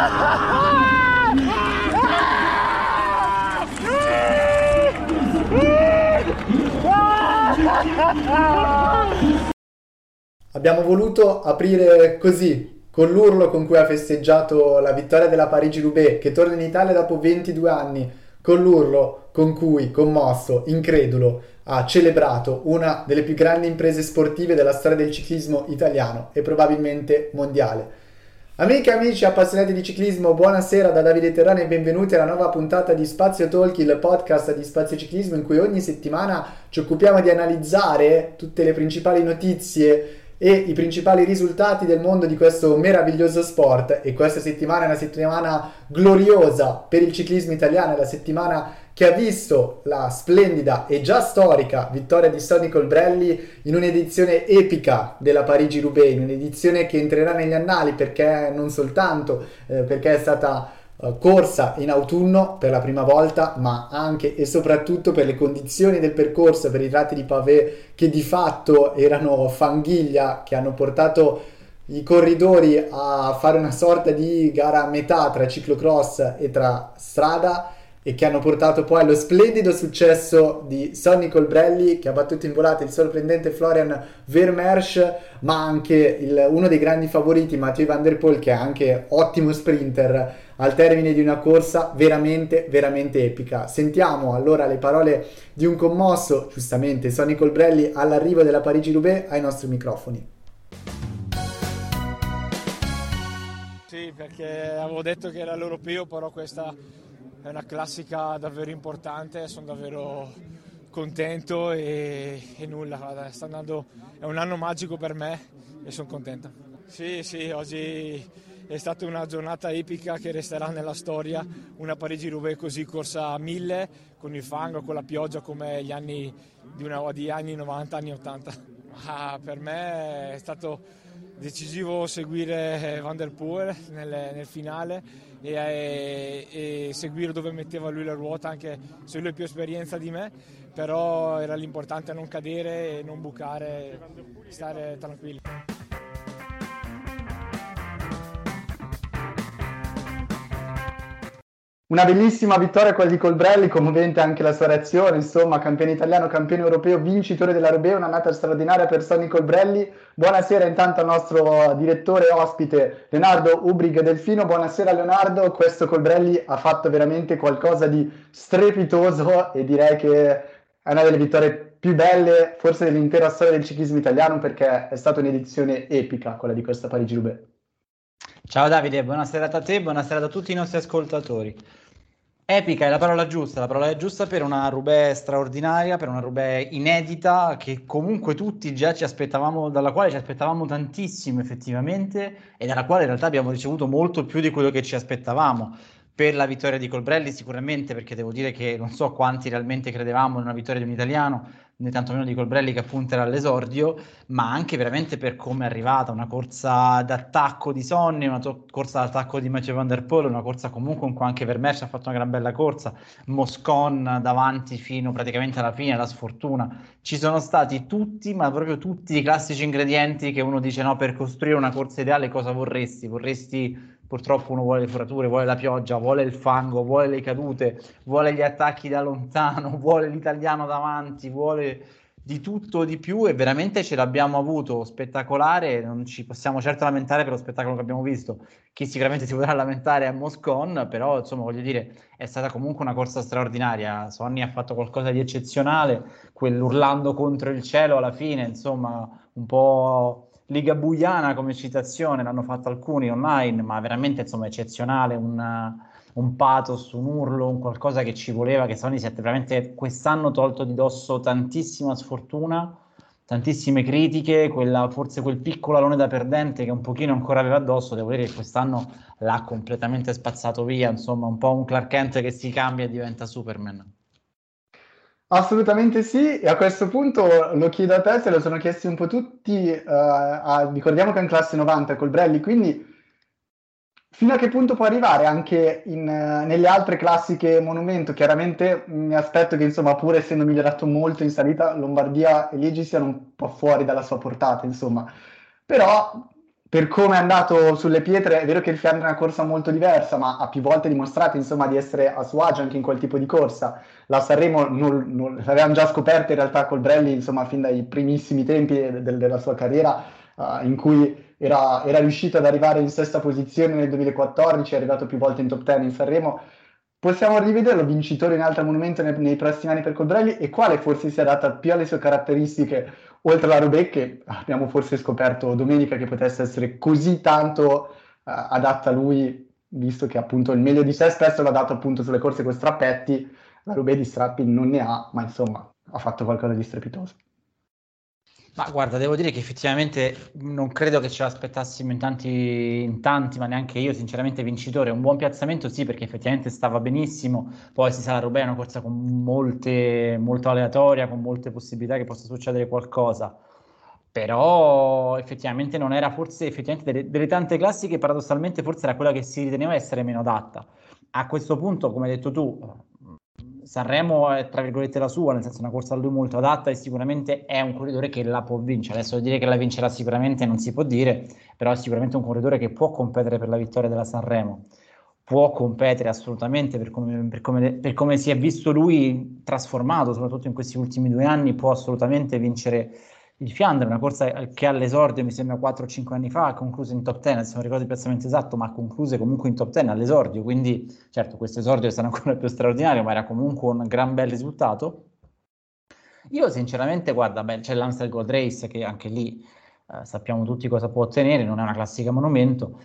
Abbiamo voluto aprire così, con l'urlo con cui ha festeggiato la vittoria della Parigi-Roubaix, che torna in Italia dopo 22 anni, con l'urlo con cui, commosso, incredulo, ha celebrato una delle più grandi imprese sportive della storia del ciclismo italiano e probabilmente mondiale. Amiche e amici appassionati di ciclismo, buonasera da Davide Terrani e benvenuti alla nuova puntata di Spazio Talk, il podcast di Spazio Ciclismo in cui ogni settimana ci occupiamo di analizzare tutte le principali notizie e i principali risultati del mondo di questo meraviglioso sport. E questa settimana è una settimana gloriosa per il ciclismo italiano, è la settimana che ha visto la splendida e già storica vittoria di Sonny Colbrelli in un'edizione epica della Parigi-Roubaix, in un'edizione che entrerà negli annali perché non soltanto perché è stata corsa in autunno per la prima volta, ma anche e soprattutto per le condizioni del percorso, per i tratti di pavé che di fatto erano fanghiglia, che hanno portato i corridori a fare una sorta di gara a metà tra ciclocross e tra strada, e che hanno portato poi allo splendido successo di Sonny Colbrelli, che ha battuto in volata il sorprendente Florian Vermeersch, ma anche uno dei grandi favoriti, Mathieu van der Poel, che è anche ottimo sprinter, al termine di una corsa veramente, veramente epica. Sentiamo allora le parole di un commosso, giustamente, Sonny Colbrelli all'arrivo della Parigi-Roubaix ai nostri microfoni. Sì, perché avevo detto che era l'europeo, però questa è una classica davvero importante, sono davvero contento e nulla, sta andando, è un anno magico per me e sono contento. Sì, oggi è stata una giornata epica che resterà nella storia, una Parigi-Roubaix così corsa a 1000, con il fango, con la pioggia come gli anni di anni 90, anni 80. Ma per me è stato decisivo seguire Van der Poel nel finale e seguire dove metteva lui la ruota, anche se lui ha più esperienza di me, però era l'importante non cadere e non bucare, stare tranquilli. Una bellissima vittoria quella di Colbrelli, commovente anche la sua reazione, insomma, campione italiano, campione europeo, vincitore della Roubaix, un'annata straordinaria per Sonny Colbrelli. Buonasera intanto al nostro direttore ospite Leonardo Ubrig Delfino. Buonasera Leonardo, questo Colbrelli ha fatto veramente qualcosa di strepitoso e direi che è una delle vittorie più belle forse dell'intera storia del ciclismo italiano, perché è stata un'edizione epica quella di questa Parigi-Roubaix. Ciao Davide, buonasera a te, buonasera a tutti i nostri ascoltatori. Epica è la parola giusta per una Roubaix straordinaria, per una Roubaix inedita che comunque tutti già ci aspettavamo, dalla quale ci aspettavamo tantissimo effettivamente e dalla quale in realtà abbiamo ricevuto molto più di quello che ci aspettavamo. Per la vittoria di Colbrelli sicuramente, perché devo dire che non so quanti realmente credevamo in una vittoria di un italiano, né tantomeno di Colbrelli che appunto era all'esordio, ma anche veramente per come è arrivata, una corsa d'attacco di Sonny, una corsa d'attacco di Mathieu van der Poel, una corsa comunque in cui anche Vermeersch ha fatto una gran bella corsa, Moscon davanti fino praticamente alla fine, la sfortuna. Ci sono stati tutti, ma proprio tutti i classici ingredienti che uno dice no, per costruire una corsa ideale cosa vorresti? Vorresti, purtroppo uno vuole le forature, vuole la pioggia, vuole il fango, vuole le cadute, vuole gli attacchi da lontano, vuole l'italiano davanti, vuole di tutto di più e veramente ce l'abbiamo avuto spettacolare. Non ci possiamo certo lamentare per lo spettacolo che abbiamo visto. Chi sicuramente si potrà lamentare è Moscon, però insomma voglio dire è stata comunque una corsa straordinaria. Sonny ha fatto qualcosa di eccezionale, quell'urlando contro il cielo alla fine, insomma un po' ligabuyana come citazione, l'hanno fatto alcuni online, ma veramente insomma eccezionale, un pathos, un urlo, un qualcosa che ci voleva, che Sonny si è veramente quest'anno tolto di dosso tantissima sfortuna, tantissime critiche, forse quel piccolo alone da perdente che un pochino ancora aveva addosso, devo dire che quest'anno l'ha completamente spazzato via, insomma un po' un Clark Kent che si cambia e diventa Superman. Assolutamente sì, e a questo punto lo chiedo a te, se lo sono chiesti un po' tutti, ricordiamo che è in classe 90 Colbrelli, quindi fino a che punto può arrivare anche nelle altre classiche monumento? Chiaramente mi aspetto che insomma pur essendo migliorato molto in salita, Lombardia e Liegi siano un po' fuori dalla sua portata, insomma, però per come è andato sulle pietre, è vero che il Fiandre è una corsa molto diversa, ma ha più volte dimostrato insomma di essere a suo agio anche in quel tipo di corsa. La Sanremo l'avevamo già scoperta in realtà col Brelli, insomma, fin dai primissimi tempi della sua carriera, in cui era riuscito ad arrivare in sesta posizione nel 2014, è arrivato più volte in top 10 in Sanremo. Possiamo rivederlo vincitore in altro monumento nei prossimi anni per Colbrelli, e quale forse si adatta più alle sue caratteristiche, oltre alla Roubaix, che abbiamo forse scoperto domenica che potesse essere così tanto adatta a lui, visto che appunto il meglio di sé spesso l'ha dato appunto sulle corse con strappetti. La Roubaix di strappi non ne ha, ma insomma ha fatto qualcosa di strepitoso. Ma guarda, devo dire che effettivamente non credo che ce l'aspettassimo in tanti, ma neanche io, sinceramente, vincitore. Un buon piazzamento sì, perché effettivamente stava benissimo. Poi si sa, la Roubaix è una corsa con molto aleatoria, con molte possibilità che possa succedere qualcosa. Però effettivamente non era, forse effettivamente delle tante classiche, paradossalmente forse era quella che si riteneva essere meno adatta. A questo punto, come hai detto tu, Sanremo è tra virgolette la sua, nel senso una corsa a lui molto adatta e sicuramente è un corridore che la può vincere. Adesso dire che la vincerà sicuramente non si può dire, però è sicuramente un corridore che può competere per la vittoria della Sanremo. Può competere assolutamente per come si è visto lui trasformato, soprattutto in questi ultimi 2 anni, può assolutamente vincere il Fiandre, una corsa che all'esordio mi sembra 4-5 anni fa ha concluso in top 10, se non ricordo il piazzamento esatto, ma ha concluso comunque in top 10 all'esordio, quindi certo questo esordio è stato ancora più straordinario, ma era comunque un gran bel risultato. Io sinceramente, guarda, c'è l'Amstel Gold Race che anche lì sappiamo tutti cosa può ottenere, non è una classica monumento.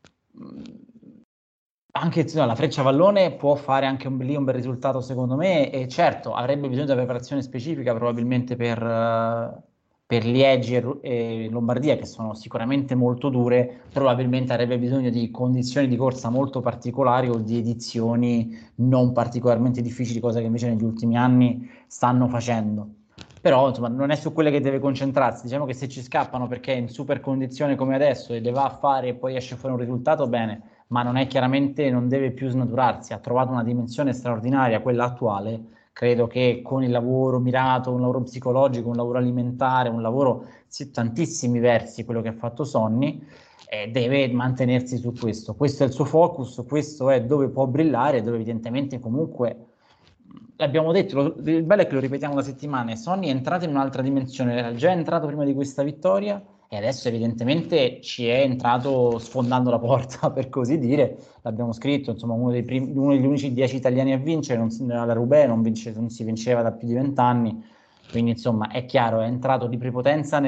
Anche la Frecciavallone può fare anche lì un bel risultato secondo me, e certo avrebbe bisogno di una preparazione specifica probabilmente per Liegi e Lombardia, che sono sicuramente molto dure. Probabilmente avrebbe bisogno di condizioni di corsa molto particolari o di edizioni non particolarmente difficili, cosa che invece negli ultimi anni stanno facendo. Però insomma non è su quelle che deve concentrarsi. Diciamo che se ci scappano perché è in super condizione come adesso e le va a fare e poi esce fuori un risultato, bene, ma non è chiaramente, non deve più snaturarsi. Ha trovato una dimensione straordinaria, quella attuale. Credo che con il lavoro mirato, un lavoro psicologico, un lavoro alimentare, un lavoro su tantissimi versi, quello che ha fatto Sonny, deve mantenersi su questo. Questo è il suo focus, questo è dove può brillare, dove evidentemente comunque l'abbiamo detto, il bello è che lo ripetiamo da settimane. Sonny è entrato in un'altra dimensione, era già entrato prima di questa vittoria e adesso evidentemente ci è entrato sfondando la porta, per così dire. L'abbiamo scritto, insomma, uno degli unici 10 italiani a vincere, alla Roubaix non si vinceva da più di 20 anni, quindi insomma è chiaro, è entrato di prepotenza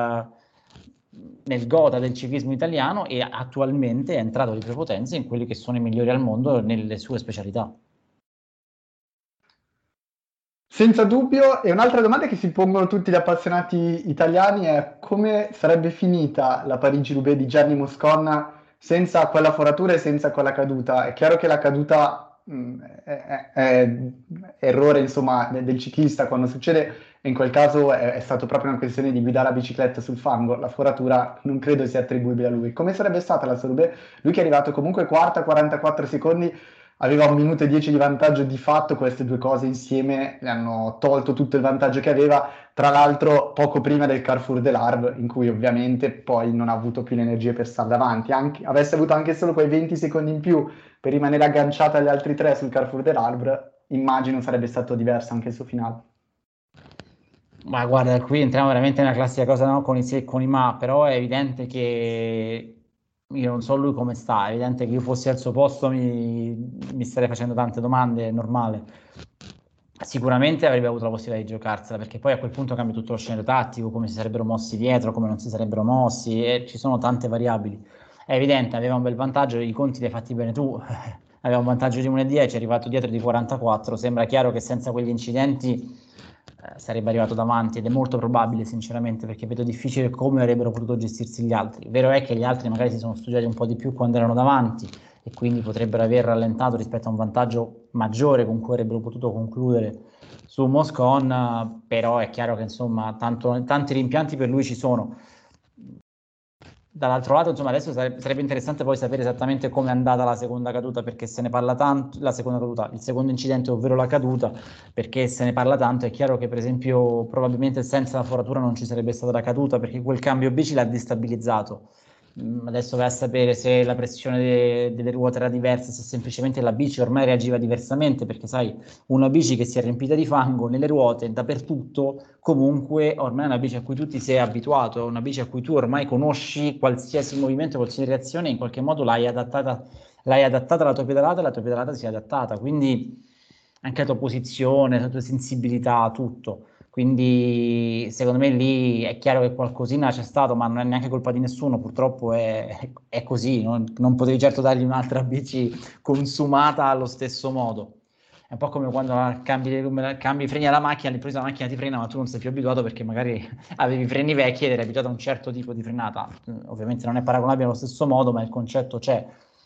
nel gota del ciclismo italiano e attualmente è entrato di prepotenza in quelli che sono i migliori al mondo nelle sue specialità. Senza dubbio, e un'altra domanda che si pongono tutti gli appassionati italiani è come sarebbe finita la Parigi-Roubaix di Gianni Moscon senza quella foratura e senza quella caduta. È chiaro che la caduta è errore, insomma, del ciclista quando succede, e in quel caso è stato proprio una questione di guidare la bicicletta sul fango. La foratura non credo sia attribuibile a lui. Come sarebbe stata la sua Roubaix? Lui che è arrivato comunque quarta, 44 secondi, aveva 1 minuto e 10 di vantaggio. Di fatto queste due cose insieme le hanno tolto tutto il vantaggio che aveva, tra l'altro poco prima del Carrefour de l'Arve, in cui ovviamente poi non ha avuto più le energie per stare davanti. Avesse avuto anche solo quei 20 secondi in più per rimanere agganciata agli altri tre sul Carrefour de l'Arve, immagino sarebbe stato diverso anche il suo finale. Ma guarda, qui entriamo veramente nella classica cosa, no? Con i se e con i ma, però è evidente che io non so lui come sta, è evidente che io fossi al suo posto mi starei facendo tante domande, è normale. Sicuramente avrebbe avuto la possibilità di giocarsela, perché poi a quel punto cambia tutto lo scenario tattico, come si sarebbero mossi dietro, come non si sarebbero mossi, e ci sono tante variabili. È evidente, aveva un bel vantaggio, i conti li hai fatti bene tu, aveva un vantaggio di 1,10, è arrivato dietro di 44, sembra chiaro che senza quegli incidenti sarebbe arrivato davanti, ed è molto probabile sinceramente, perché vedo difficile come avrebbero potuto gestirsi gli altri. Vero è che gli altri magari si sono studiati un po' di più quando erano davanti e quindi potrebbero aver rallentato rispetto a un vantaggio maggiore con cui avrebbero potuto concludere su Moscon, però è chiaro che insomma tanti rimpianti per lui ci sono. Dall'altro lato, insomma, adesso sarebbe interessante poi sapere esattamente come è andata la seconda caduta, perché se ne parla tanto, la seconda caduta, il secondo incidente, ovvero la caduta, perché se ne parla tanto. È chiaro che per esempio probabilmente senza la foratura non ci sarebbe stata la caduta, perché quel cambio bici l'ha destabilizzato. Adesso vai a sapere se la pressione delle ruote era diversa, se semplicemente la bici ormai reagiva diversamente, perché sai, una bici che si è riempita di fango nelle ruote dappertutto, comunque ormai è una bici a cui tu ti sei abituato, è una bici a cui tu ormai conosci qualsiasi movimento, qualsiasi reazione, in qualche modo l'hai adattata alla tua pedalata e la tua pedalata si è adattata, quindi anche la tua posizione, la tua sensibilità, tutto. Quindi secondo me lì è chiaro che qualcosina c'è stato, ma non è neanche colpa di nessuno, purtroppo è così, non potevi certo dargli un'altra bici consumata allo stesso modo. È un po' come quando cambi i freni alla macchina, all'improvviso la macchina ti frena, ma tu non sei più abituato perché magari avevi i freni vecchi ed eri abituato a un certo tipo di frenata. Ovviamente non è paragonabile allo stesso modo, ma il concetto c'è.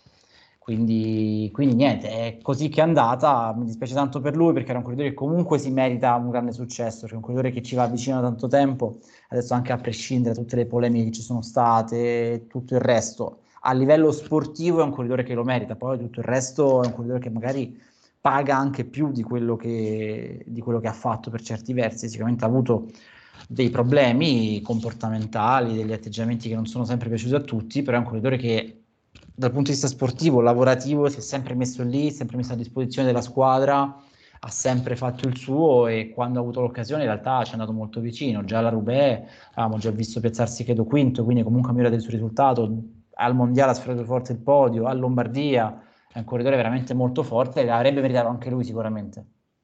Quindi niente, è così che è andata. Mi dispiace tanto per lui perché era un corridore che comunque si merita un grande successo, cioè un corridore che ci va vicino da tanto tempo, adesso anche a prescindere da tutte le polemiche che ci sono state e tutto il resto. A livello sportivo è un corridore che lo merita, poi tutto il resto è un corridore che magari paga anche più di quello che ha fatto per certi versi. Sicuramente ha avuto dei problemi comportamentali, degli atteggiamenti che non sono sempre piaciuti a tutti, però è un corridore che dal punto di vista sportivo, lavorativo, si è sempre messo lì, sempre messo a disposizione della squadra, ha sempre fatto il suo e quando ha avuto l'occasione in realtà ci è andato molto vicino. Già alla Roubaix avevamo già visto piazzarsi credo quinto, quindi comunque ha migliorato il suo risultato. Al Mondiale ha sfiorato forte il podio, a Lombardia è un corridore veramente molto forte e avrebbe meritato anche lui sicuramente.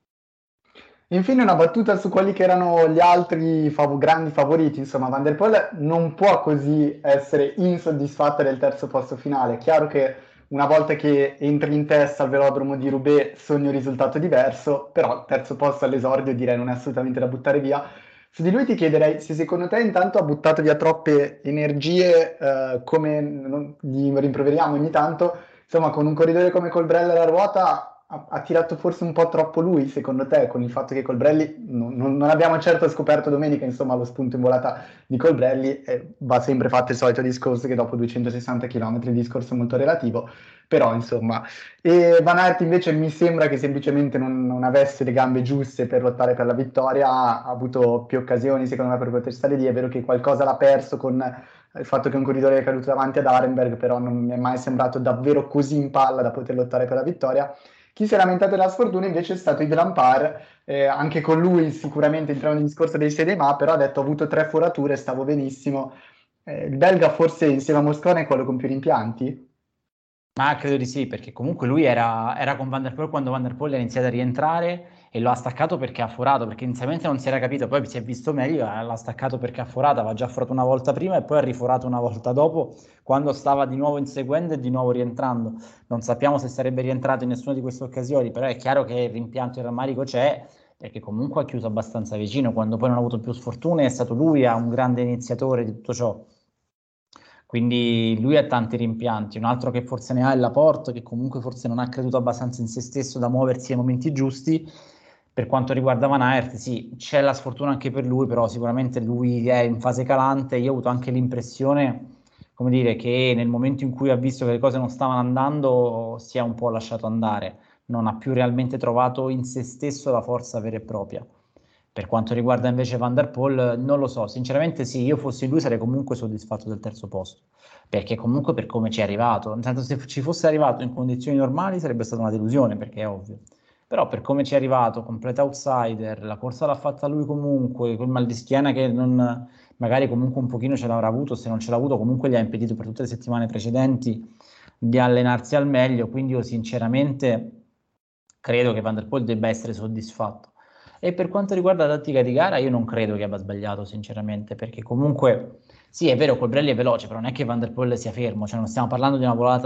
Infine una battuta su quelli che erano gli altri grandi favoriti, insomma Van der Poel non può così essere insoddisfatta del terzo posto finale. È chiaro che una volta che entri in testa al velodromo di Roubaix sogni un risultato diverso, però il terzo posto all'esordio direi non è assolutamente da buttare via. Su di lui ti chiederei se secondo te intanto ha buttato via troppe energie, come gli rimproveriamo ogni tanto, insomma con un corridore come Colbrelli alla ruota ha tirato forse un po' troppo lui, secondo te, con il fatto che Colbrelli non abbiamo certo scoperto domenica, insomma, lo spunto in volata di Colbrelli, va sempre fatto il solito discorso che dopo 260 km il discorso è molto relativo, però insomma. E Van Aert invece mi sembra che semplicemente non avesse le gambe giuste per lottare per la vittoria, ha avuto più occasioni secondo me per poter stare lì, è vero che qualcosa l'ha perso con il fatto che un corridore è caduto davanti ad Arenberg, però non mi è mai sembrato davvero così in palla da poter lottare per la vittoria. Chi si è lamentato della sfortuna invece è stato Yves Lampard, anche con lui sicuramente entriamo nel discorso dei sedema, però ha detto ho avuto 3 forature, stavo benissimo. Il belga forse insieme a Moscone è quello con più rimpianti? Ma credo di sì, perché comunque lui era con Van der Poel quando Van der Poel ha iniziato a rientrare e lo ha staccato perché ha forato, perché inizialmente non si era capito, poi si è visto meglio, l'ha staccato perché ha forato, aveva già forato una volta prima e poi ha riforato una volta dopo, quando stava di nuovo inseguendo e di nuovo rientrando. Non sappiamo se sarebbe rientrato in nessuna di queste occasioni, però è chiaro che il rimpianto e il rammarico c'è, perché comunque ha chiuso abbastanza vicino, quando poi non ha avuto più sfortune è stato lui un grande iniziatore di tutto ciò. Quindi lui ha tanti rimpianti, un altro che forse ne ha è Laporte, che comunque forse non ha creduto abbastanza in se stesso da muoversi ai momenti giusti. Per quanto riguarda Van Aert, sì, c'è la sfortuna anche per lui, però sicuramente lui è in fase calante. Io ho avuto anche l'impressione, come dire, che nel momento in cui ha visto che le cose non stavano andando, si è un po' lasciato andare, non ha più realmente trovato in se stesso la forza vera e propria. Per quanto riguarda invece Van der Poel, non lo so, sinceramente sì, io fossi lui sarei comunque soddisfatto del terzo posto, perché comunque per come ci è arrivato, nel senso se ci fosse arrivato in condizioni normali sarebbe stata una delusione, perché è ovvio, però per come ci è arrivato, completa outsider, la corsa l'ha fatta lui comunque, quel mal di schiena che non, magari comunque un pochino ce l'avrà avuto, se non ce l'ha avuto comunque gli ha impedito per tutte le settimane precedenti di allenarsi al meglio, quindi io sinceramente credo che Van der Poel debba essere soddisfatto. E per quanto riguarda la tattica di gara, io non credo che abbia sbagliato, sinceramente, perché comunque sì, è vero, Colbrelli è veloce, però non è che Van der Poel sia fermo, cioè non stiamo parlando di una volata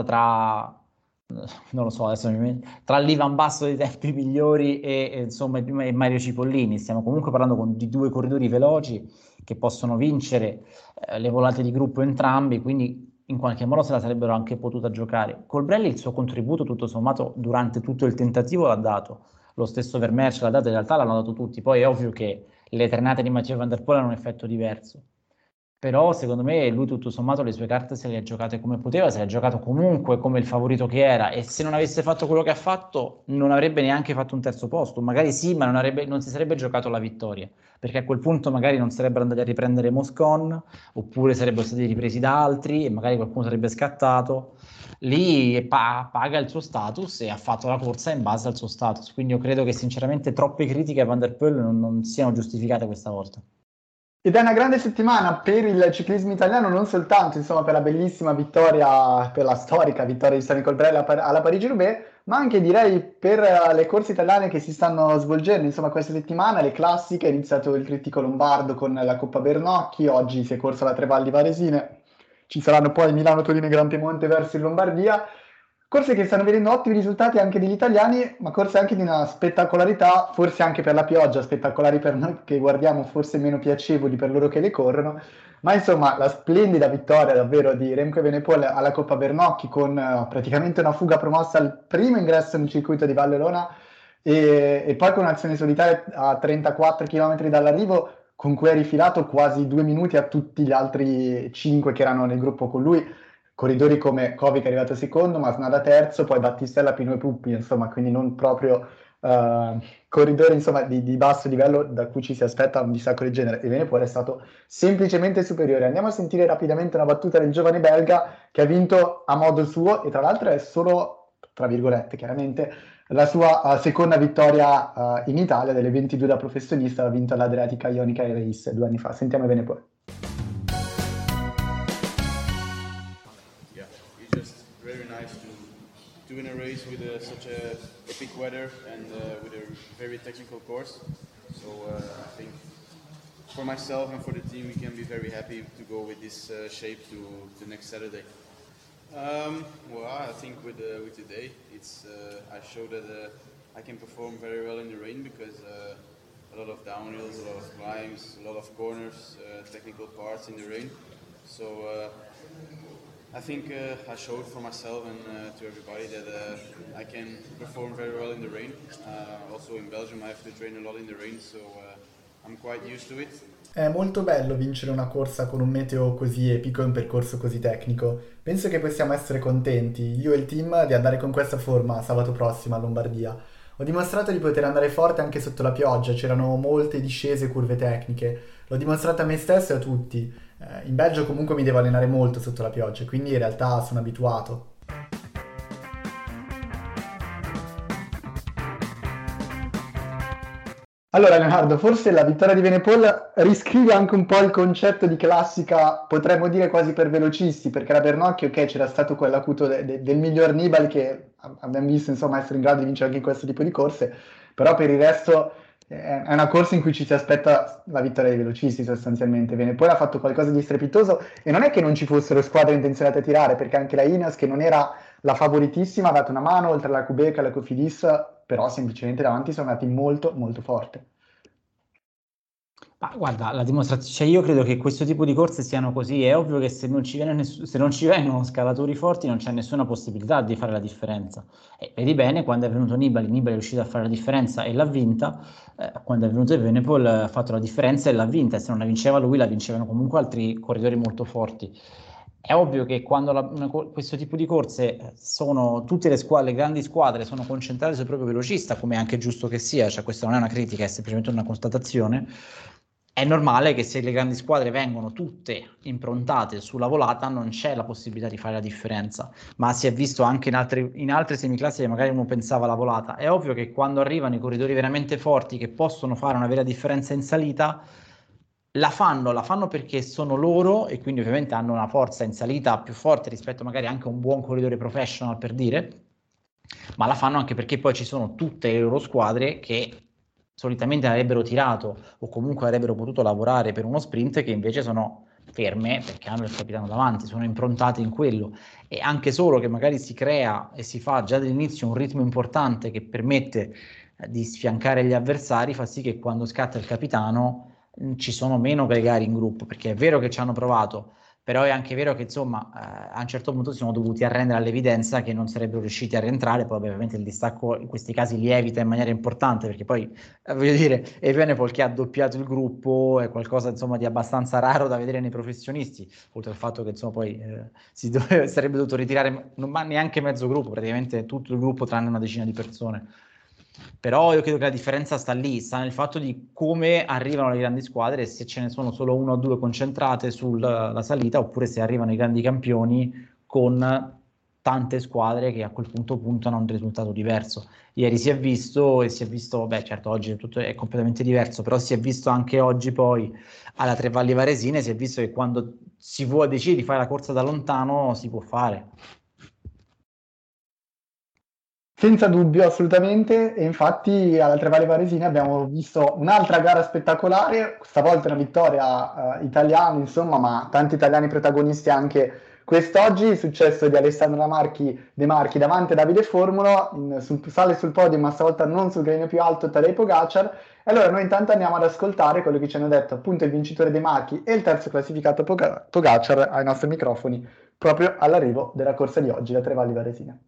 non lo so, tra l'Ivan Basso dei tempi migliori insomma, e Mario Cipollini, stiamo comunque parlando di due corridori veloci che possono vincere le volate di gruppo entrambi, quindi in qualche modo se la sarebbero anche potuta giocare. Colbrelli il suo contributo tutto sommato durante tutto il tentativo l'ha dato, lo stesso Vermeer l'ha dato, in realtà l'hanno dato tutti, poi è ovvio che le ternate di Matteo Van der Poel hanno un effetto diverso. Però secondo me lui tutto sommato le sue carte se le ha giocate come poteva, se le ha giocato comunque come il favorito che era, e se non avesse fatto quello che ha fatto non avrebbe neanche fatto un terzo posto, magari sì, ma non si sarebbe giocato la vittoria, perché a quel punto magari non sarebbero andati a riprendere Moscon, oppure sarebbero stati ripresi da altri e magari qualcuno sarebbe scattato. Lì paga il suo status e ha fatto la corsa in base al suo status, quindi io credo che sinceramente troppe critiche a Van der Poel non siano giustificate questa volta. Ed è una grande settimana per il ciclismo italiano, non soltanto insomma, per la bellissima vittoria, per la storica vittoria di Sani Colbrelli alla Parigi-Roubaix, ma anche direi per le corse italiane che si stanno svolgendo. Insomma, questa settimana le classiche, è iniziato il Trittico Lombardo con la Coppa Bernocchi, oggi si è corsa la Tre Valli Varesine, ci saranno poi Milano, Torino e Gran Piemonte verso il Lombardia. Corse che stanno vedendo ottimi risultati anche degli italiani, ma corse anche di una spettacolarità, forse anche per la pioggia, spettacolari per noi che guardiamo, forse meno piacevoli per loro che le corrono. Ma insomma, la splendida vittoria davvero di Remco Evenepoel alla Coppa Bernocchi con praticamente una fuga promossa al primo ingresso nel circuito di Vallelona e poi con un'azione solitaria a 34 km dall'arrivo con cui ha rifilato quasi 2 minuti a tutti gli altri 5 che erano nel gruppo con lui. Corridori come Kovic è arrivato secondo, Masnada terzo, poi Battistella, Pino e Puppi, insomma, quindi non proprio corridori insomma, di basso livello da cui ci si aspetta un distacco del genere. E Evenepoel è stato semplicemente superiore. Andiamo a sentire rapidamente una battuta del giovane belga che ha vinto a modo suo e tra l'altro è solo, tra virgolette chiaramente, la sua seconda vittoria in Italia delle 22 da professionista, ha vinto l'Adriatica Ionica Race 2 anni fa. Sentiamo Evenepoel. Doing a race with such a epic weather and with a very technical course. So I think for myself and for the team, we can be very happy to go with this shape to the next Saturday. Well, I think with today, I showed that I can perform very well in the rain because a lot of downhills, a lot of climbs, a lot of corners, technical parts in the rain. So I think I showed for myself and to everybody that I can perform very well in the rain. Also in Belgium I have to train a lot in the rain, so I'm quite used to it. È molto bello vincere una corsa con un meteo così epico e un percorso così tecnico. Penso che possiamo essere contenti, io e il team, di andare con questa forma sabato prossimo a Lombardia. Ho dimostrato di poter andare forte anche sotto la pioggia, c'erano molte discese e curve tecniche. L'ho dimostrato a me stesso e a tutti. In Belgio comunque mi devo allenare molto sotto la pioggia, quindi in realtà sono abituato. Allora Leonardo, forse la vittoria di Evenepoel riscrive anche un po' il concetto di classica, potremmo dire quasi per velocisti, perché la Bernocchi, ok, c'era stato quell'acuto del miglior Nibali che abbiamo visto insomma essere in grado di vincere anche in questo tipo di corse, però per il resto è una corsa in cui ci si aspetta la vittoria dei velocisti sostanzialmente. Evenepoel ha fatto qualcosa di strepitoso e non è che non ci fossero squadre intenzionate a tirare, perché anche la Ineos, che non era la favoritissima, ha dato una mano oltre alla Qhubeka e alla Cofidis, però semplicemente davanti sono andati molto molto forte. Ma guarda, la dimostrazione, cioè io credo che questo tipo di corse siano così. È ovvio che se non ci vengono scalatori forti non c'è nessuna possibilità di fare la differenza. E vedi bene, quando è venuto Nibali è riuscito a fare la differenza e l'ha vinta. Quando è venuto Evenepoel ha fatto la differenza e l'ha vinta, e se non la vinceva lui la vincevano comunque altri corridori molto forti. È ovvio che quando questo tipo di corse sono tutte le grandi squadre sono concentrate sul proprio velocista, come è anche giusto che sia, cioè questa non è una critica, è semplicemente una constatazione. È normale che se le grandi squadre vengono tutte improntate sulla volata non c'è la possibilità di fare la differenza, ma si è visto anche in altre semiclassiche, magari uno pensava alla volata. È ovvio che quando arrivano i corridori veramente forti che possono fare una vera differenza in salita, la fanno perché sono loro e quindi ovviamente hanno una forza in salita più forte rispetto magari anche a un buon corridore professional, per dire, ma la fanno anche perché poi ci sono tutte le loro squadre che solitamente avrebbero tirato o comunque avrebbero potuto lavorare per uno sprint, che invece sono ferme perché hanno il capitano davanti, sono improntate in quello. E anche solo che magari si crea e si fa già dall'inizio un ritmo importante che permette di sfiancare gli avversari, fa sì che quando scatta il capitano ci sono meno gregari in gruppo, perché è vero che ci hanno provato, Però è anche vero che insomma a un certo punto si sono dovuti arrendere all'evidenza che non sarebbero riusciti a rientrare, poi ovviamente il distacco in questi casi lievita in maniera importante, perché poi voglio dire, Evenepoel che ha doppiato il gruppo è qualcosa insomma di abbastanza raro da vedere nei professionisti, oltre al fatto che insomma poi sarebbe dovuto ritirare non ma neanche mezzo gruppo, praticamente tutto il gruppo tranne una decina di persone. Però io credo che la differenza sta lì, sta nel fatto di come arrivano le grandi squadre e se ce ne sono solo una o due concentrate sulla salita, oppure se arrivano i grandi campioni con tante squadre che a quel punto puntano a un risultato diverso. Ieri si è visto, e si è visto, beh certo oggi tutto è completamente diverso, però si è visto anche oggi poi alla Tre Valli Varesine, si è visto che quando si vuole decidere di fare la corsa da lontano si può fare. Senza dubbio, assolutamente, e infatti alla Tre Valli Varesine abbiamo visto un'altra gara spettacolare, stavolta una vittoria italiana, insomma, ma tanti italiani protagonisti anche quest'oggi, il successo di Alessandro De Marchi davanti a Davide Formolo, sale sul podio ma stavolta non sul gradino più alto Tadej Pogacar, e allora noi intanto andiamo ad ascoltare quello che ci hanno detto appunto il vincitore De Marchi e il terzo classificato Pogacar ai nostri microfoni, proprio all'arrivo della corsa di oggi, la Tre Valli Varesine.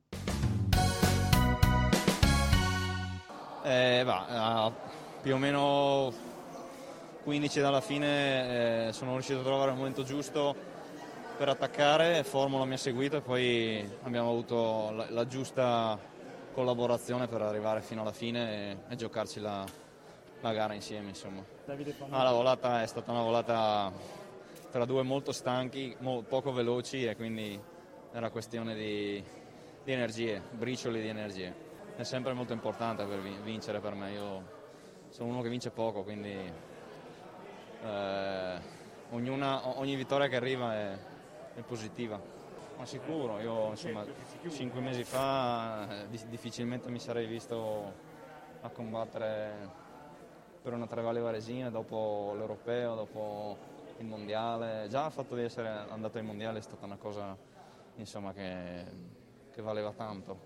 Più o meno 15 dalla fine sono riuscito a trovare il momento giusto per attaccare, Formula mi ha seguito e poi abbiamo avuto la giusta collaborazione per arrivare fino alla fine e giocarci la gara insieme, insomma. La volata è stata una volata tra due molto stanchi, poco veloci, e quindi era questione di energie, bricioli di energie. È sempre molto importante per vincere per me, io sono uno che vince poco, quindi ogni vittoria che arriva è positiva. Ma sicuro, io insomma 5 mesi fa difficilmente mi sarei visto a combattere per una Tre Valli Varesine dopo l'Europeo, dopo il Mondiale. Già il fatto di essere andato ai Mondiali è stata una cosa insomma che valeva tanto.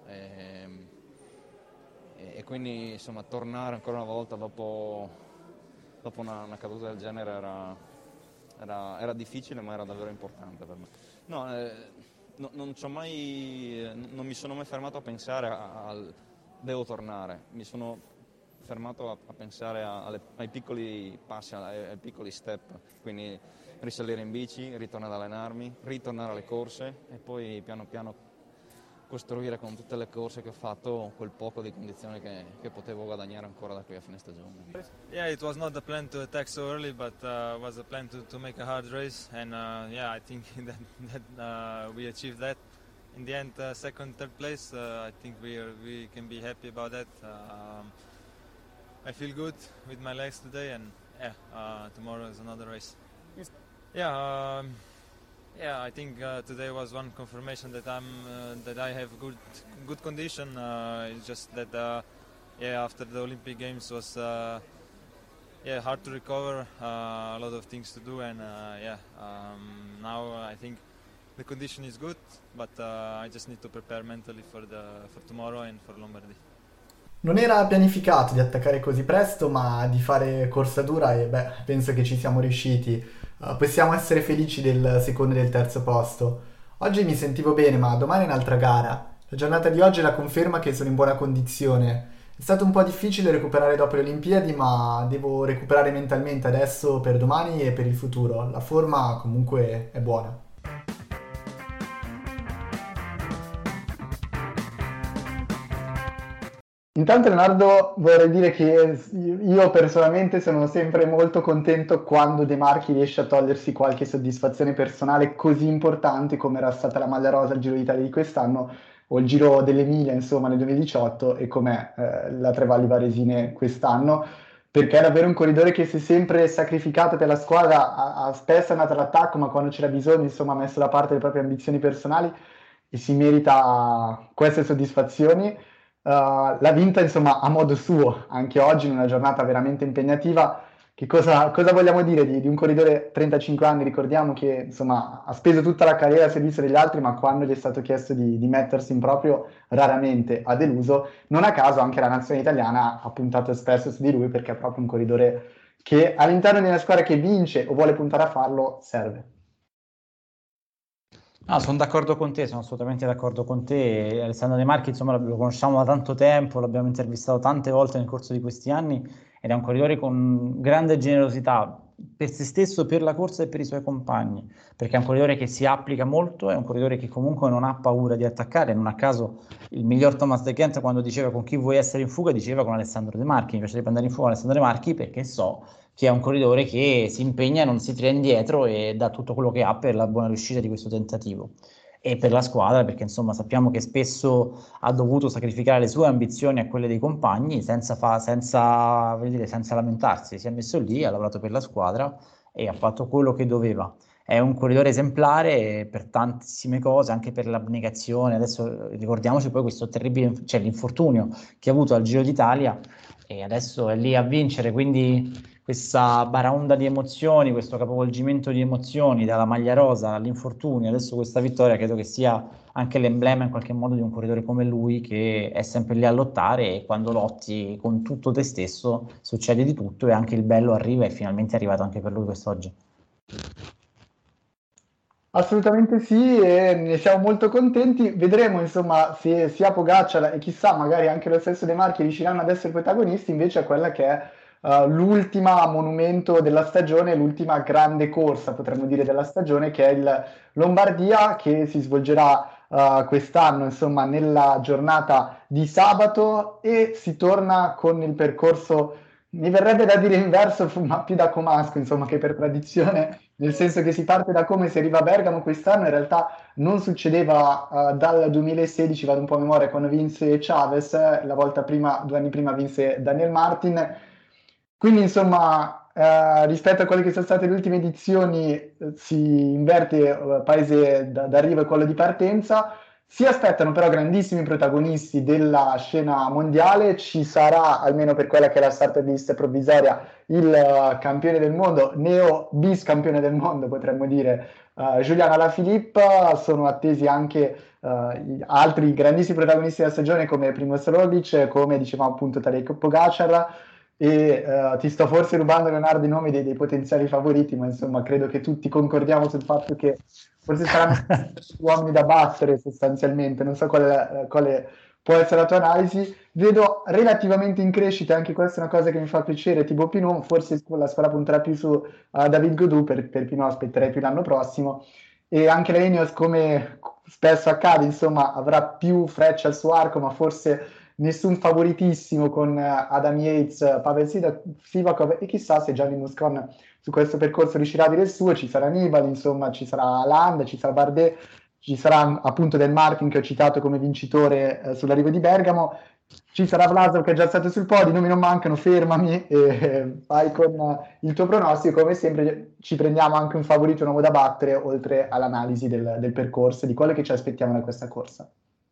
E quindi insomma tornare ancora una volta dopo una caduta del genere era difficile, ma era davvero importante per me. Non mi sono mai fermato a pensare devo tornare, mi sono fermato a pensare ai piccoli passi, ai piccoli step, quindi risalire in bici, ritornare ad allenarmi, ritornare alle corse e poi piano piano costruire con tutte le corse che ho fatto quel poco di condizioni che potevo guadagnare ancora da qui a fine stagione. Yeah, it was not the plan to attack so early, but was the plan to make a hard race, and I think that we achieved that. In the end, second, third place, I think we can be happy about that. I feel good with my legs today, and tomorrow is another race. Yeah, I think today was one confirmation that that I have good condition. It's just that after the Olympic Games was hard to recover, a lot of things to do, and now I think the condition is good, but I just need to prepare mentally for tomorrow and for Lombardy. Non era pianificato di attaccare così presto, ma di fare corsa dura e penso che ci siamo riusciti. Possiamo essere felici del secondo e del terzo posto. Oggi mi sentivo bene, ma domani è un'altra gara. La giornata di oggi è la conferma che sono in buona condizione. È stato un po' difficile recuperare dopo le Olimpiadi, ma devo recuperare mentalmente adesso per domani e per il futuro. La forma comunque è buona. Intanto Leonardo, vorrei dire che io personalmente sono sempre molto contento quando De Marchi riesce a togliersi qualche soddisfazione personale così importante come era stata la maglia rosa al Giro d'Italia di quest'anno o il Giro dell'Emilia insomma nel 2018 e com'è la Tre Valli Varesine quest'anno, perché è davvero un corridore che si è sempre sacrificato per la squadra, ha spesso andato all'attacco, ma quando c'era bisogno insomma ha messo da parte le proprie ambizioni personali e si merita queste soddisfazioni. L'ha vinta insomma a modo suo anche oggi in una giornata veramente impegnativa. Che cosa vogliamo dire di un corridore 35 anni? Ricordiamo che insomma ha speso tutta la carriera al servizio degli altri, ma quando gli è stato chiesto di mettersi in proprio raramente ha deluso. Non a caso anche la nazionale italiana ha puntato spesso su di lui, perché è proprio un corridore che all'interno di una squadra che vince o vuole puntare a farlo serve. No, sono d'accordo con te, sono assolutamente d'accordo con te. Alessandro De Marchi, insomma, lo conosciamo da tanto tempo, l'abbiamo intervistato tante volte nel corso di questi anni ed è un corridore con grande generosità per se stesso, per la corsa e per i suoi compagni, perché è un corridore che si applica molto, è un corridore che comunque non ha paura di attaccare. Non a caso il miglior Thomas De Gent, quando diceva con chi vuoi essere in fuga, diceva con Alessandro De Marchi. Mi piacerebbe andare in fuga con Alessandro De Marchi perché so che è un corridore che si impegna, non si tira indietro e dà tutto quello che ha per la buona riuscita di questo tentativo. E per la squadra, perché insomma sappiamo che spesso ha dovuto sacrificare le sue ambizioni a quelle dei compagni voglio dire, senza lamentarsi. Si è messo lì, ha lavorato per la squadra e ha fatto quello che doveva. È un corridore esemplare per tantissime cose, anche per l'abnegazione. Adesso ricordiamoci poi questo terribile, cioè l'infortunio che ha avuto al Giro d'Italia e adesso è lì a vincere, quindi questa baraonda di emozioni, questo capovolgimento di emozioni dalla maglia rosa all'infortunio, adesso questa vittoria credo che sia anche l'emblema in qualche modo di un corridore come lui che è sempre lì a lottare e quando lotti con tutto te stesso succede di tutto e anche il bello arriva e finalmente è arrivato anche per lui quest'oggi. Assolutamente sì, e ne siamo molto contenti. Vedremo insomma se sia Pogacar e chissà magari anche lo stesso De Marchi riusciranno ad essere protagonisti invece a quella che è l'ultima monumento della stagione, l'ultima grande corsa potremmo dire della stagione che è il Lombardia che si svolgerà quest'anno insomma nella giornata di sabato e si torna con il percorso, mi verrebbe da dire inverso, ma più da comasco insomma che per tradizione nel senso che si parte da come si arriva a Bergamo quest'anno, in realtà non succedeva dal 2016, vado un po' a memoria, quando vinse Chavez, la volta prima, 2 anni prima vinse Daniel Martin, quindi insomma rispetto a quelle che sono state le ultime edizioni si inverte paese d'arrivo e quello di partenza, si aspettano però grandissimi protagonisti della scena mondiale, ci sarà almeno per quella che è la starter list provvisoria il campione del mondo, neo bis campione del mondo potremmo dire, Julian Alaphilippe, sono attesi anche altri grandissimi protagonisti della stagione come Primož Roglic, come dicevamo appunto Tadej Pogacar e ti sto forse rubando Leonardo i nomi dei potenziali favoriti, ma insomma credo che tutti concordiamo sul fatto che forse saranno gli uomini da battere sostanzialmente, non so quale può essere la tua analisi. Vedo relativamente in crescita, anche questa è una cosa che mi fa piacere, Thibaut Pinot, forse la squadra punterà più su David Gaudu, per Pinot aspetterei più l'anno prossimo, e anche la Ineos come spesso accade, insomma, avrà più frecce al suo arco, ma forse nessun favoritissimo con Adam Yates, Pavel Sivakov e chissà se Gianni Moscon su questo percorso riuscirà a dire il suo, ci sarà Nibali, insomma, ci sarà Land, ci sarà Bardet, ci sarà appunto Del Martin che ho citato come vincitore sull'arrivo di Bergamo, ci sarà Vlasov che è già stato sul podio, i nomi non mancano, fermami e vai con il tuo pronostico, come sempre ci prendiamo anche un favorito, un uomo da battere, oltre all'analisi del percorso e di quello che ci aspettiamo da questa corsa.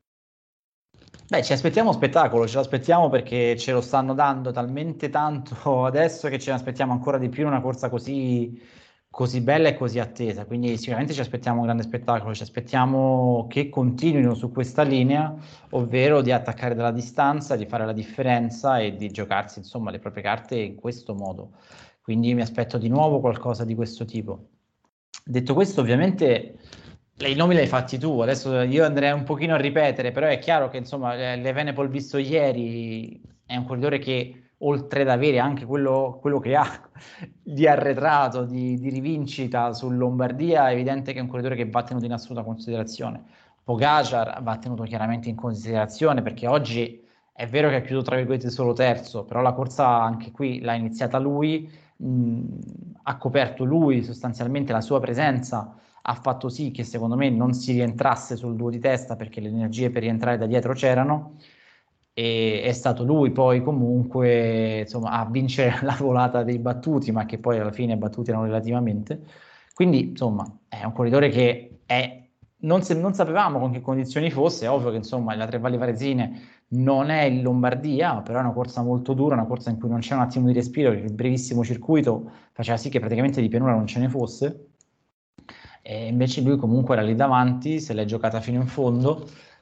Beh, ci aspettiamo spettacolo, ce l'aspettiamo perché ce lo stanno dando talmente tanto adesso che ce ne aspettiamo ancora di più in una corsa così bella e così attesa. Quindi sicuramente ci aspettiamo un grande spettacolo, ci aspettiamo che continuino su questa linea, ovvero di attaccare dalla distanza, di fare la differenza e di giocarsi insomma le proprie carte in questo modo. Quindi mi aspetto di nuovo qualcosa di questo tipo. Detto questo, ovviamente i nomi li hai fatti tu, adesso io andrei un pochino a ripetere, però è chiaro che insomma l'Evenepoel visto ieri è un corridore che oltre ad avere anche quello che ha di arretrato, di rivincita su Lombardia, è evidente che è un corridore che va tenuto in assoluta considerazione. Pogacar va tenuto chiaramente in considerazione perché oggi è vero che ha chiuso tra virgolette solo terzo, però la corsa anche qui l'ha iniziata lui, ha coperto lui sostanzialmente, la sua presenza ha fatto sì che secondo me non si rientrasse sul duo di testa perché le energie per rientrare da dietro c'erano e è stato lui poi comunque insomma a vincere la volata dei battuti, ma che poi alla fine battuti erano relativamente, quindi insomma è un corridore che non sapevamo con che condizioni fosse. È ovvio che insomma la Tre Valli Varesine non è in Lombardia, però è una corsa molto dura, una corsa in cui non c'è un attimo di respiro perché il brevissimo circuito faceva sì che praticamente di pianura non ce ne fosse. E invece lui comunque era lì davanti, se l'è giocata fino in fondo,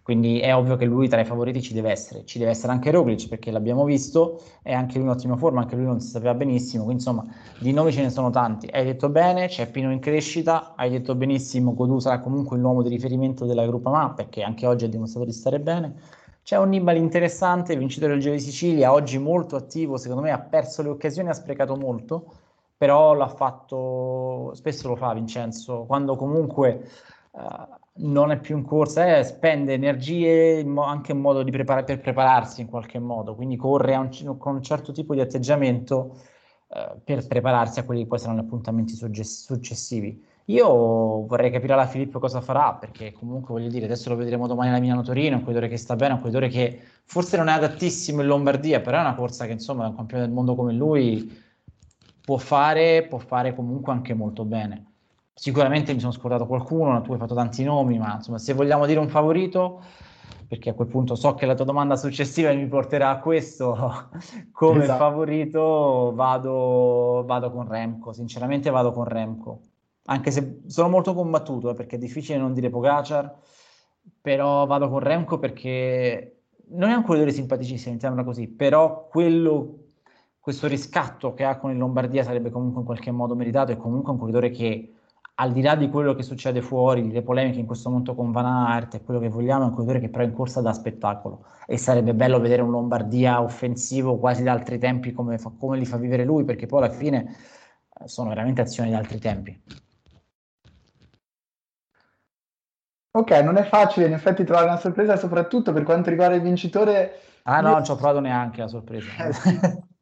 quindi è ovvio che lui tra i favoriti ci deve essere anche Roglic perché l'abbiamo visto, è anche lui in ottima forma, anche lui non si sapeva benissimo, quindi insomma di nomi ce ne sono tanti. Hai detto bene, c'è Pino in crescita, hai detto benissimo, Godù sarà comunque l'uomo di riferimento della Groupama perché anche oggi ha dimostrato di stare bene. C'è un Nibali interessante, vincitore del Giro di Sicilia, oggi molto attivo, secondo me ha perso le occasioni, ha sprecato molto, però l'ha fatto, spesso lo fa Vincenzo, quando comunque non è più in corsa, spende energie anche in modo per prepararsi in qualche modo, quindi corre con un certo tipo di atteggiamento per prepararsi a quelli che poi saranno gli appuntamenti successivi. Io vorrei capire alla Filippo cosa farà, perché comunque voglio dire, adesso lo vedremo domani alla Milano-Torino, è un corridore che sta bene, è un corridore che forse non è adattissimo in Lombardia, però è una corsa che insomma un campione del mondo come lui può fare comunque anche molto bene. Sicuramente mi sono scordato qualcuno, tu hai fatto tanti nomi, ma insomma se vogliamo dire un favorito, perché a quel punto so che la tua domanda successiva mi porterà a questo, come Esatto. favorito vado con Remco, sinceramente vado con Remco, anche se sono molto combattuto, perché è difficile non dire Pogacar, però vado con Remco perché non è un corridore simpaticissimo, mettiamola così, però questo riscatto che ha con il Lombardia sarebbe comunque in qualche modo meritato, e comunque un corridore che al di là di quello che succede fuori, le polemiche in questo momento con Van Aert e quello che vogliamo, è un corridore che però in corsa dà spettacolo, e sarebbe bello vedere un Lombardia offensivo quasi da altri tempi come li fa vivere lui, perché poi alla fine sono veramente azioni da altri tempi. Ok, non è facile in effetti trovare una sorpresa, soprattutto per quanto riguarda il vincitore. Ah no, Io non ci ho provato neanche la sorpresa. sì,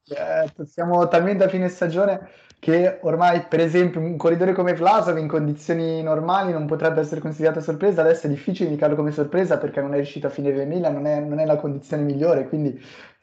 siamo talmente a fine stagione che ormai, per esempio, un corridore come Vlasov in condizioni normali non potrebbe essere considerato sorpresa. Adesso è difficile indicarlo come sorpresa perché non è riuscito a finire l'Emilia, non è la condizione migliore, quindi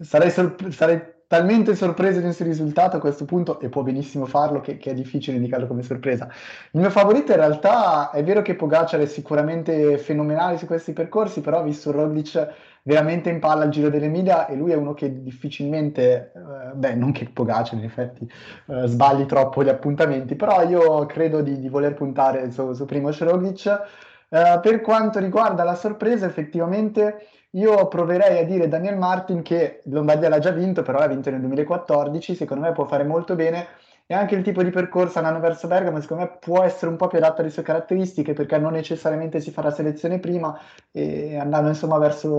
sarei talmente sorpreso di un suo risultato a questo punto, e può benissimo farlo, che è difficile indicarlo come sorpresa. Il mio favorito in realtà è vero che Pogacar è sicuramente fenomenale su questi percorsi, però ho visto Roglic veramente in palla al Giro dell'Emilia, e lui è uno che difficilmente, non che Pogacar in effetti sbagli troppo gli appuntamenti, però io credo di voler puntare su Primož Roglic. Per quanto riguarda la sorpresa, effettivamente io proverei a dire Daniel Martin, che Lombardia l'ha già vinto, però l'ha vinto nel 2014, secondo me può fare molto bene, e anche il tipo di percorso andando verso Bergamo secondo me può essere un po' più adatto alle sue caratteristiche, perché non necessariamente si farà selezione prima, e andando insomma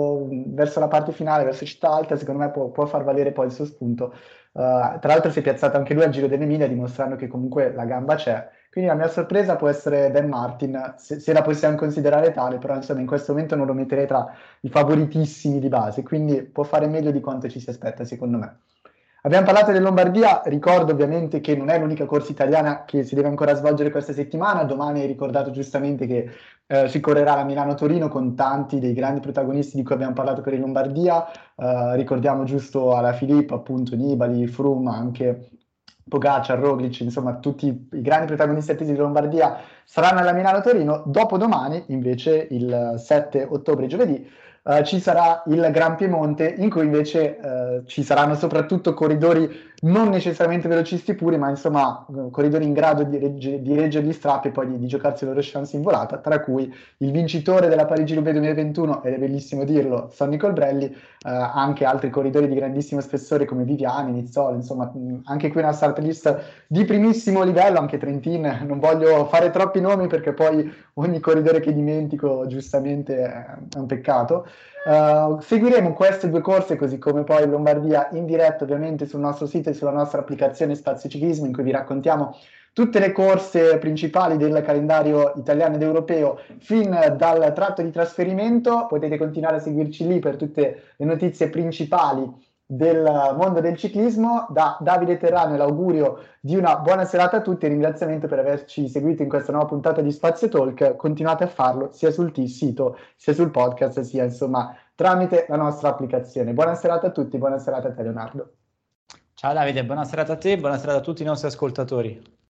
verso la parte finale, verso Città Alta, secondo me può far valere poi il suo spunto. Tra l'altro si è piazzato anche lui al Giro dell'Emilia, dimostrando che comunque la gamba c'è. Quindi la mia sorpresa può essere Dan Martin, se la possiamo considerare tale, però insomma in questo momento non lo metterei tra i favoritissimi di base, quindi può fare meglio di quanto ci si aspetta, secondo me. Abbiamo parlato del Lombardia, ricordo ovviamente che non è l'unica corsa italiana che si deve ancora svolgere questa settimana. Domani hai ricordato giustamente che si correrà la Milano-Torino con tanti dei grandi protagonisti di cui abbiamo parlato per il Lombardia. Ricordiamo giusto alla Filippo, appunto Nibali, Froome, anche Pogacar, Roglic, insomma tutti i grandi protagonisti attesi di Lombardia saranno alla Milano-Torino. Dopodomani, invece, il 7 ottobre, giovedì, ci sarà il Gran Piemonte, in cui invece ci saranno soprattutto corridori non necessariamente velocisti puri, ma insomma corridori in grado di reggere gli strappi e poi di giocarsi le loro chance in volata, tra cui il vincitore della Parigi-Roubaix 2021, ed è bellissimo dirlo, Sonny Colbrelli, anche altri corridori di grandissimo spessore come Viviani, Nizzolo, insomma anche qui una start list di primissimo livello, anche Trentin, non voglio fare troppi nomi perché poi ogni corridore che dimentico giustamente è un peccato. Seguiremo queste due corse, così come poi Lombardia, in diretta ovviamente sul nostro sito e sulla nostra applicazione Spazio Ciclismo, in cui vi raccontiamo tutte le corse principali del calendario italiano ed europeo fin dal tratto di trasferimento. Potete continuare a seguirci lì per tutte le notizie principali del mondo del ciclismo. Da Davide Terrano l'augurio di una buona serata a tutti e ringraziamento per averci seguito in questa nuova puntata di Spazio Talk. Continuate a farlo sia sul sito sia sul podcast, sia insomma tramite la nostra applicazione. Buona serata a tutti, buona serata a te Leonardo. Ciao Davide, buona serata a te, buona serata a tutti i nostri ascoltatori.